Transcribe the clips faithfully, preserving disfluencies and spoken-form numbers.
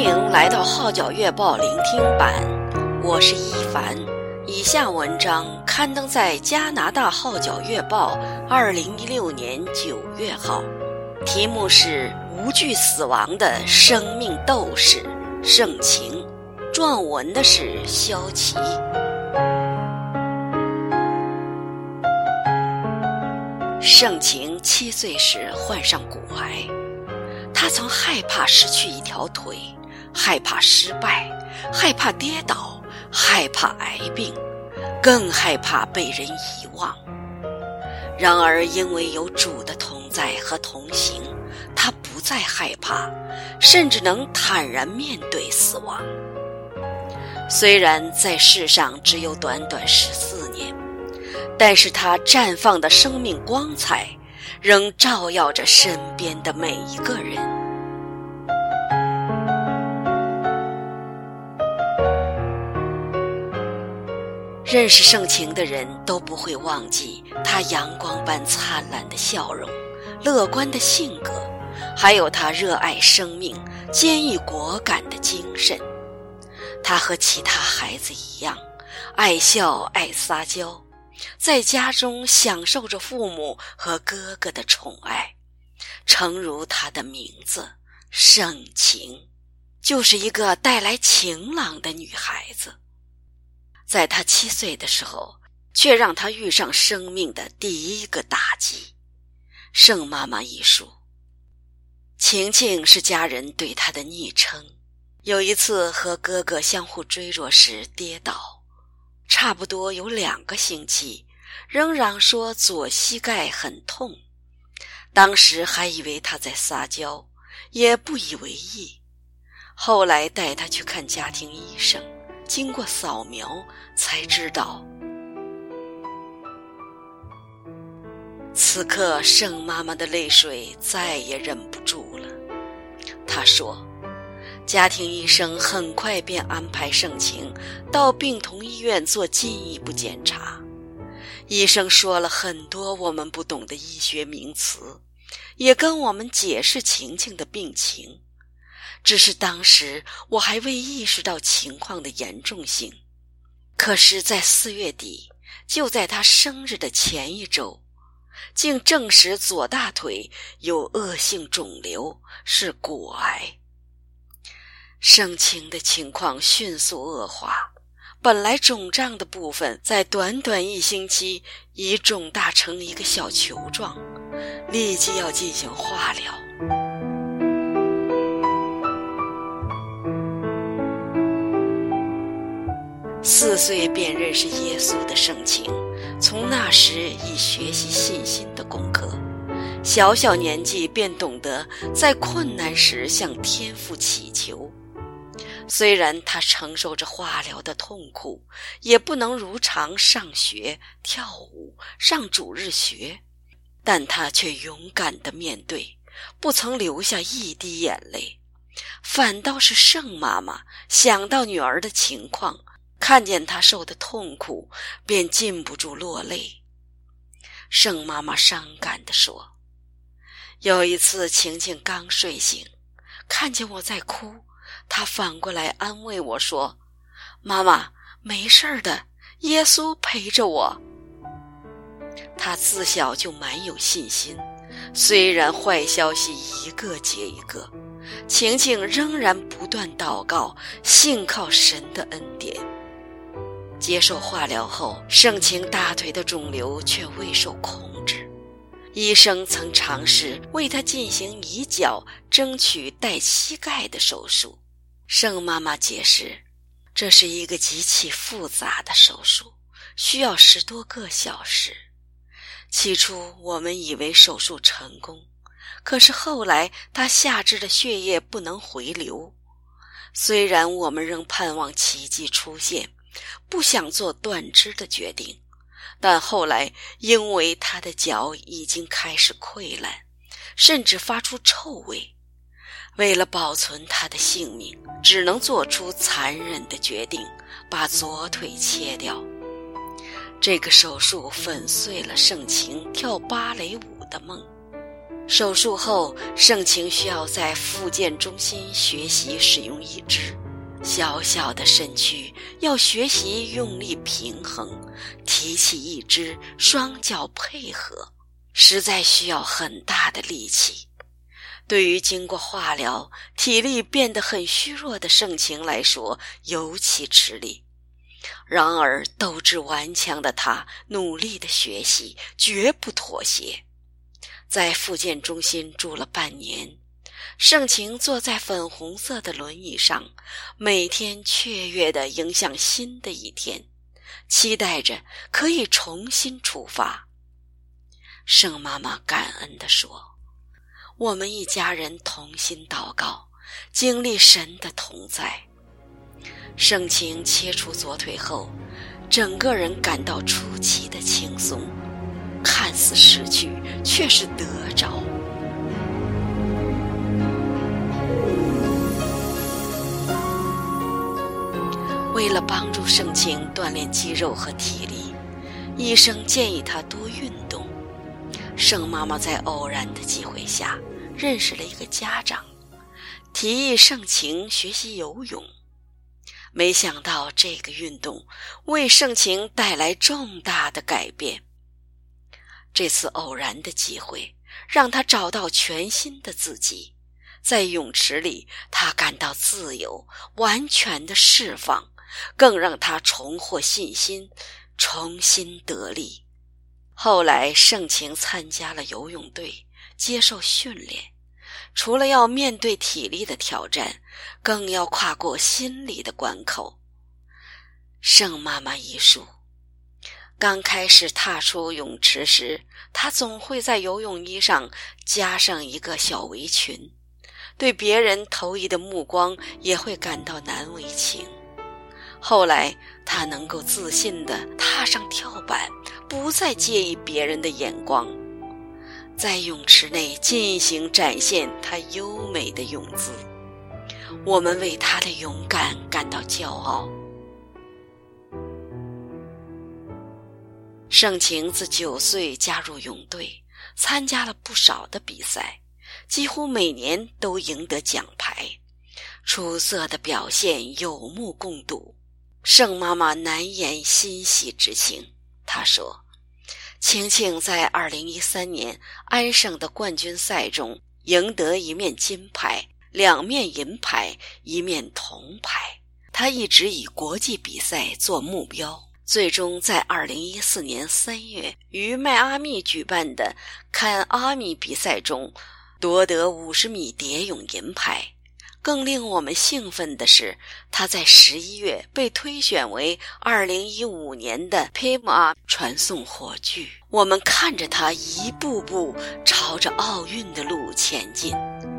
迎来到号角月报聆听版，我是一凡。以下文章刊登在加拿大号角月报二零一六年九月号，题目是无惧死亡的生命斗士盛情，撰文的是萧琪。盛情七岁时患上骨癌，他曾害怕失去一条腿，害怕失败，害怕跌倒，害怕癌病，更害怕被人遗忘。然而因为有主的同在和同行，他不再害怕，甚至能坦然面对死亡。虽然在世上只有短短十四年，但是他绽放的生命光彩仍照耀着身边的每一个人。认识盛情的人都不会忘记他阳光般灿烂的笑容，乐观的性格，还有他热爱生命、坚毅果敢的精神。他和其他孩子一样，爱笑爱撒娇，在家中享受着父母和哥哥的宠爱，诚如他的名字盛情，就是一个带来晴朗的女孩子。在他七岁的时候，却让他遇上生命的第一个打击。盛妈妈一书，晴晴是家人对她的昵称。有一次和哥哥相互追逐时跌倒，差不多有两个星期，仍然说左膝盖很痛。当时还以为他在撒娇，也不以为意。后来带他去看家庭医生，经过扫描才知道。此刻盛妈妈的泪水再也忍不住了。她说，家庭医生很快便安排盛情到病童医院做进一步检查。医生说了很多我们不懂的医学名词，也跟我们解释晴晴的病情。只是当时我还未意识到情况的严重性。可是在四月底，就在他生日的前一周，竟证实左大腿有恶性肿瘤，是骨癌。盛情的情况迅速恶化，本来肿胀的部分在短短一星期已肿大成一个小球状，立即要进行化疗。四岁便认识耶稣的盛情，从那时已学习信心的功课，小小年纪便懂得在困难时向天父祈求。虽然他承受着化疗的痛苦，也不能如常上学、跳舞、上主日学，但他却勇敢地面对，不曾流下一滴眼泪。反倒是盛妈妈想到女儿的情况，看见她受的痛苦，便禁不住落泪。盛妈妈伤感地说，有一次晴晴刚睡醒，看见我在哭，她反过来安慰我说，妈妈，没事的，耶稣陪着我。她自小就蛮有信心，虽然坏消息一个接一个，晴晴仍然不断祷告，信靠神的恩典。接受化疗后，盛情大腿的肿瘤却未受控制。医生曾尝试为他进行移脚，争取带膝盖的手术。盛妈妈解释，这是一个极其复杂的手术，需要十多个小时。起初我们以为手术成功，可是后来他下肢的血液不能回流。虽然我们仍盼望奇迹出现，不想做断肢的决定，但后来因为他的脚已经开始溃烂，甚至发出臭味，为了保存他的性命，只能做出残忍的决定，把左腿切掉。这个手术粉碎了盛情跳芭蕾舞的梦。 手术后，盛情需要在复健中心学习使用义肢，小小的身躯要学习用力平衡，提起义肢，双脚配合，实在需要很大的力气。对于经过化疗，体力变得很虚弱的盛情来说，尤其吃力。然而斗志顽强的他努力的学习，绝不妥协。在复健中心住了半年，盛情坐在粉红色的轮椅上，每天雀跃地迎向新的一天，期待着可以重新出发。盛妈妈感恩地说，我们一家人同心祷告，经历神的同在。盛情切除左腿后，整个人感到出奇的轻松，看似失去，却是得着。为了帮助盛情锻炼肌肉和体力，医生建议他多运动。盛妈妈在偶然的机会下认识了一个家长，提议盛情学习游泳。没想到这个运动为盛情带来重大的改变。这次偶然的机会让他找到全新的自己，在泳池里他感到自由，完全的释放，更让他重获信心，重新得力。后来盛情参加了游泳队，接受训练，除了要面对体力的挑战，更要跨过心理的关口。盛妈妈遗述，刚开始踏出泳池时，她总会在游泳衣上加上一个小围裙，对别人投以的目光也会感到难为情。后来她能够自信地踏上跳板，不再介意别人的眼光，在泳池内尽情展现她优美的泳姿。我们为她的勇敢感到骄傲。盛情自九岁加入泳队，参加了不少的比赛，几乎每年都赢得奖牌，出色的表现有目共睹。盛妈妈难言欣喜之情，她说，晴晴在二零一三年安省的冠军赛中赢得一面金牌，两面银牌，一面铜牌。她一直以国际比赛做目标，最终在二零一四年三月于迈阿密举办的看阿米比赛中夺得五十米蝶泳银牌。更令我们兴奋的是，他在十一月被推选为二零一五年的 P M A 传送火炬。我们看着他一步步朝着奥运的路前进。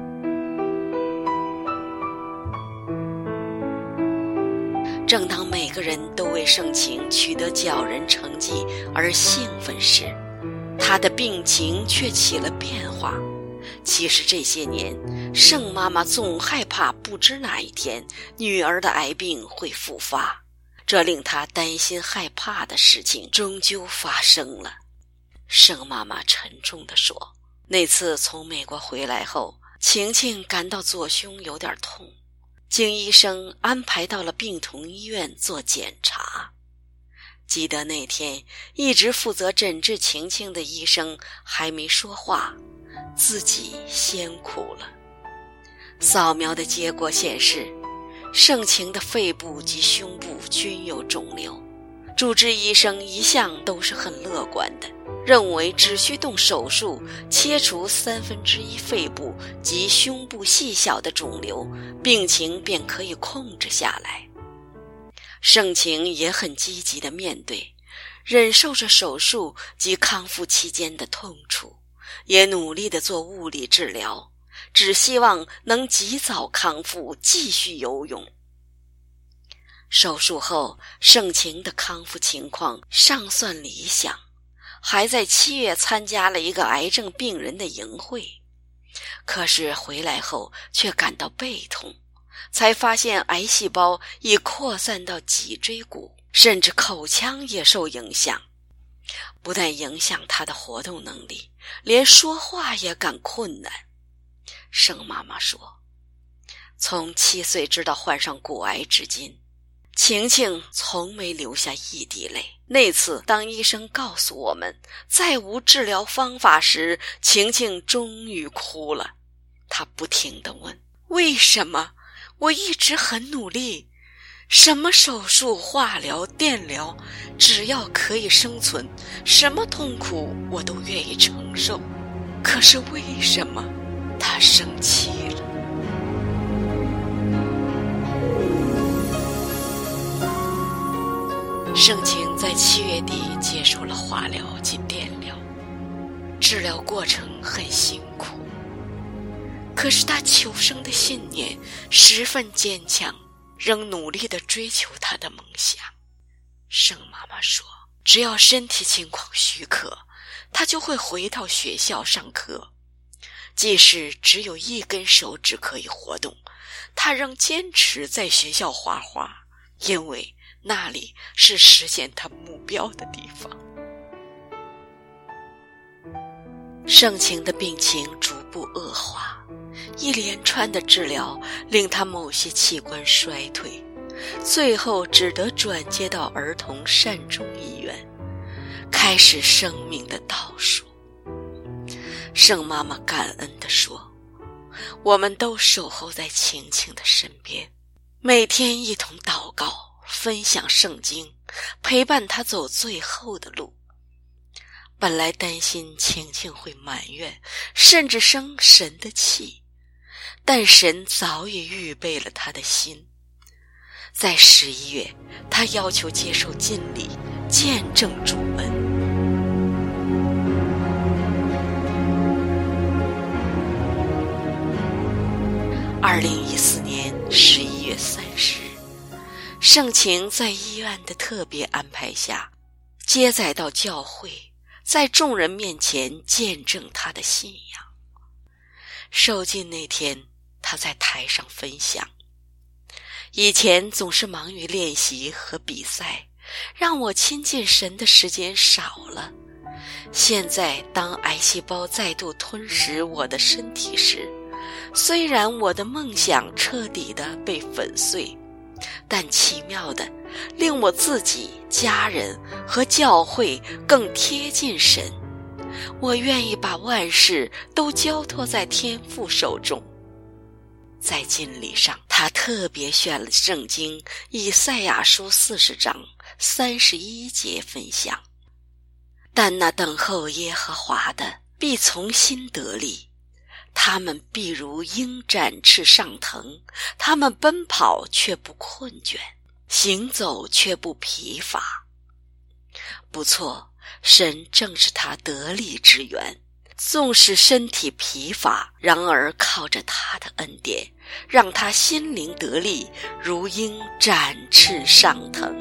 正当每个人都为盛情取得骄人成绩而兴奋时，他的病情却起了变化。其实这些年，盛妈妈总害怕不知哪一天女儿的癌病会复发，这令她担心害怕的事情终究发生了。盛妈妈沉重地说，那次从美国回来后，晴晴感到左胸有点痛，经医生安排到了病童医院做检查。记得那天一直负责诊治晴晴的医生还没说话，自己先哭了。扫描的结果显示，盛情的肺部及胸部均有肿瘤。主治医生一向都是很乐观的，认为只需动手术切除三分之一肺部及胸部细小的肿瘤，病情便可以控制下来。盛情也很积极地面对，忍受着手术及康复期间的痛楚，也努力地做物理治疗，只希望能及早康复，继续游泳。手术后，盛情的康复情况尚算理想，还在七月参加了一个癌症病人的营会。可是回来后却感到背痛，才发现癌细胞已扩散到脊椎骨，甚至口腔也受影响。 不但影响他的活动能力，连说话也感困难。盛妈妈说，从七岁知道患上骨癌至今，晴晴从没流下一滴泪。那次当医生告诉我们再无治疗方法时，晴晴终于哭了。她不停地问，为什么？我一直很努力，什么手术、化疗、电疗，只要可以生存，什么痛苦我都愿意承受。可是为什么她生气了？盛晴在七月底接受了化疗及电疗，治疗过程很辛苦，可是他求生的信念十分坚强，仍努力地追求他的梦想。盛妈妈说，只要身体情况许可，他就会回到学校上课，即使只有一根手指可以活动，他仍坚持在学校画画，因为那里是实现他目标的地方。盛晴的病情逐步恶化，一连串的治疗令他某些器官衰退，最后只得转接到儿童善终医院，开始生命的倒数。盛妈妈感恩地说，我们都守候在晴晴的身边，每天一同祷告，分享圣经，陪伴她走最后的路。本来担心晴晴会埋怨，甚至生神的气，但神早已预备了她的心。在十一月，她要求接受浸礼，见证主恩。二零一四年十一月三十日，盛晴在医院的特别安排下，接载到教会，在众人面前见证他的信仰。受浸那天，他在台上分享，以前总是忙于练习和比赛，让我亲近神的时间少了。现在当癌细胞再度吞噬我的身体时，虽然我的梦想彻底的被粉碎，但奇妙的令我自己、家人和教会更贴近神。我愿意把万事都交托在天父手中。在浸礼上，他特别选了圣经以赛亚书四十章三十一节分享，但那等候耶和华的必从心得力，他们必如鹰展翅上腾，他们奔跑却不困倦，行走却不疲乏。不错，神正是他得力之源，纵使身体疲乏，然而靠着他的恩典，让他心灵得力，如鹰展翅上腾。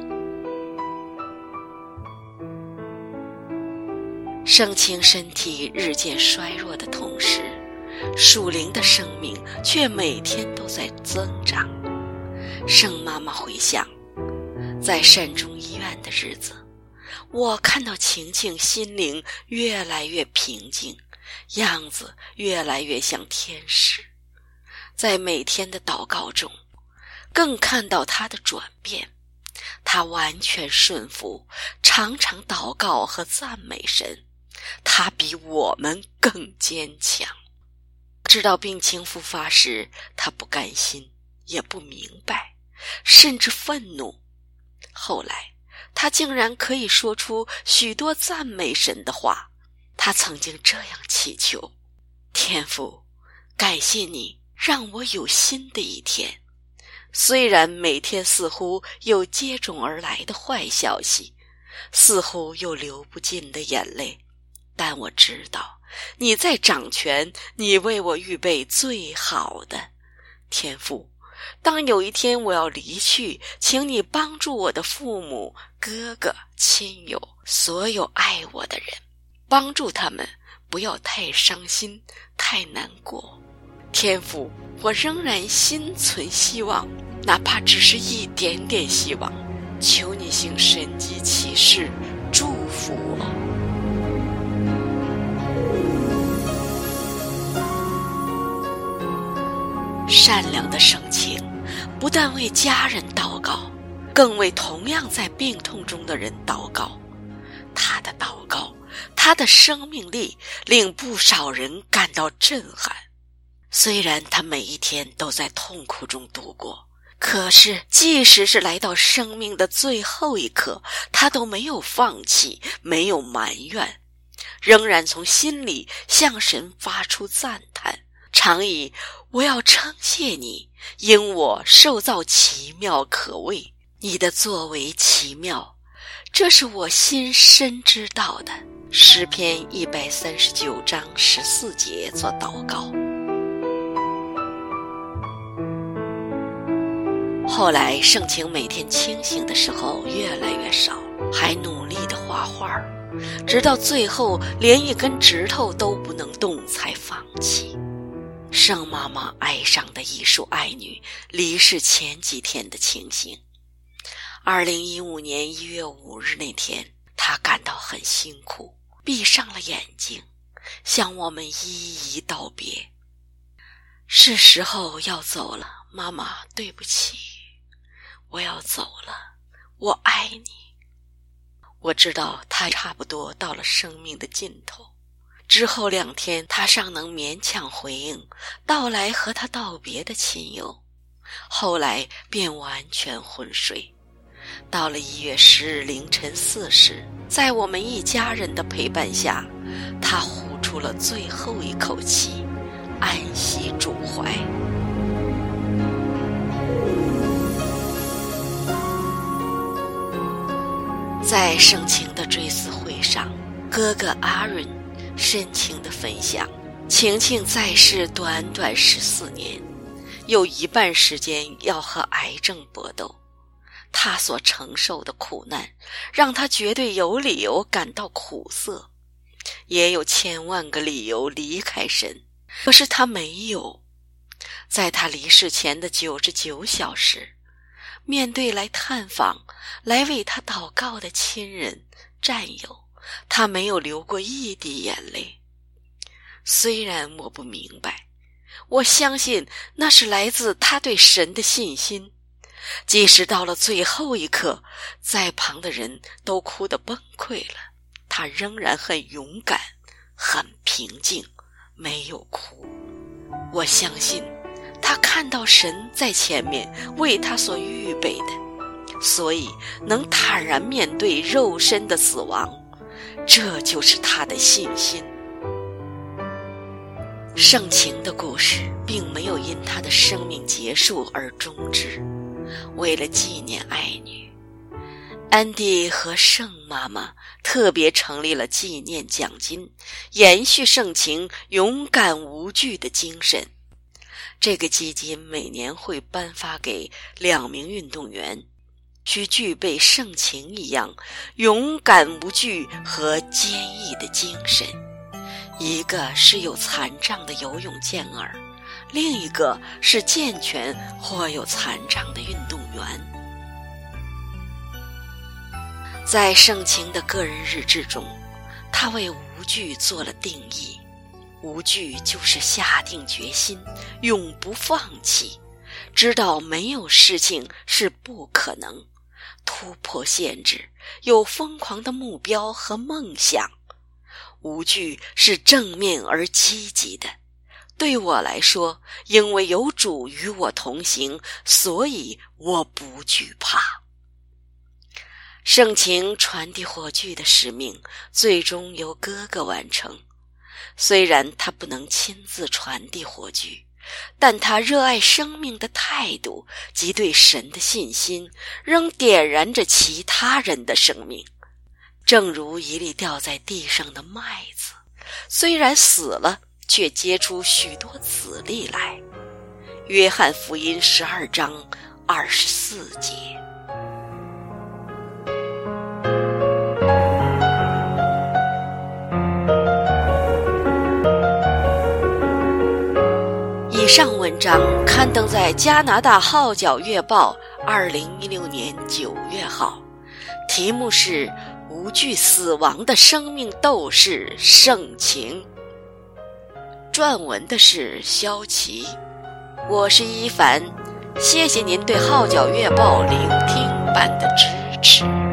盛晴身体日渐衰弱的同时，属灵的生命却每天都在增长。盛妈妈回想，在善终医院的日子，我看到晴晴心灵越来越平静，样子越来越像天使。在每天的祷告中，更看到她的转变，她完全顺服，常常祷告和赞美神，她比我们更坚强。知道病情复发时，他不甘心，也不明白，甚至愤怒。后来他竟然可以说出许多赞美神的话。他曾经这样祈求，天父，感谢你让我有新的一天，虽然每天似乎有接踵而来的坏消息，似乎有流不尽的眼泪，但我知道你在掌权，你为我预备最好的。天父，当有一天我要离去，请你帮助我的父母、哥哥、亲友，所有爱我的人，帮助他们不要太伤心、太难过。天父，我仍然心存希望，哪怕只是一点点希望，求你行神迹奇事，祝福福我。善良的圣情不但为家人祷告，更为同样在病痛中的人祷告。他的祷告，他的生命力令不少人感到震撼。虽然他每一天都在痛苦中度过，可是即使是来到生命的最后一刻，他都没有放弃，没有埋怨，仍然从心里向神发出赞叹，常以我要称谢你，因我受造奇妙可畏，你的作为奇妙，这是我心深知道的。诗篇一百三十九章十四节做祷告。后来盛情每天清醒的时候越来越少，还努力地画画，直到最后连一根指头都不能动才放弃。盛妈妈哀伤的艺术爱女离世前几天的情形。二零一五年一月五日那天，她感到很辛苦，闭上了眼睛，向我们一一道别。是时候要走了，妈妈，对不起，我要走了，我爱你。我知道她差不多到了生命的尽头。之后两天，她尚能勉强回应到来和她道别的亲友，后来便完全昏睡。到了一月十日凌晨四时，在我们一家人的陪伴下，她呼出了最后一口气，安息主怀。在盛情的追思会上，哥哥阿伦深情地分享，晴晴在世短短十四年，有一半时间要和癌症搏斗。他所承受的苦难让他绝对有理由感到苦涩，也有千万个理由离开神，可是他没有。在他离世前的九十九小时，面对来探访、来为他祷告的亲人、战友，他没有流过一滴眼泪。虽然我不明白，我相信那是来自他对神的信心。即使到了最后一刻，在旁的人都哭得崩溃了，他仍然很勇敢，很平静，没有哭。我相信他看到神在前面为他所预备的，所以能坦然面对肉身的死亡，这就是他的信心。盛情的故事并没有因他的生命结束而终止。为了纪念爱女，安迪和盛妈妈特别成立了纪念奖金，延续盛情勇敢无惧的精神。这个基金每年会颁发给两名运动员，需具备盛情一样勇敢无惧和坚毅的精神。一个是有残障的游泳健儿，另一个是健全或有残障的运动员。在盛情的个人日志中，他为无惧做了定义。无惧就是下定决心，永不放弃，知道没有事情是不可能，突破限制，有疯狂的目标和梦想。无惧是正面而积极的。对我来说，因为有主与我同行，所以我不惧怕。盛情传递火炬的使命最终由哥哥完成。虽然他不能亲自传递火炬，但他热爱生命的态度及对神的信心仍点燃着其他人的生命。正如一粒掉在地上的麦子，虽然死了，却结出许多籽粒来。约翰福音十二章二十四节。以上文章刊登在加拿大号角月报二零一六年九月号，题目是无惧死亡的生命斗士盛情。撰文的是萧琪，我是一凡，谢谢您对《号角月报》聆听版的支持。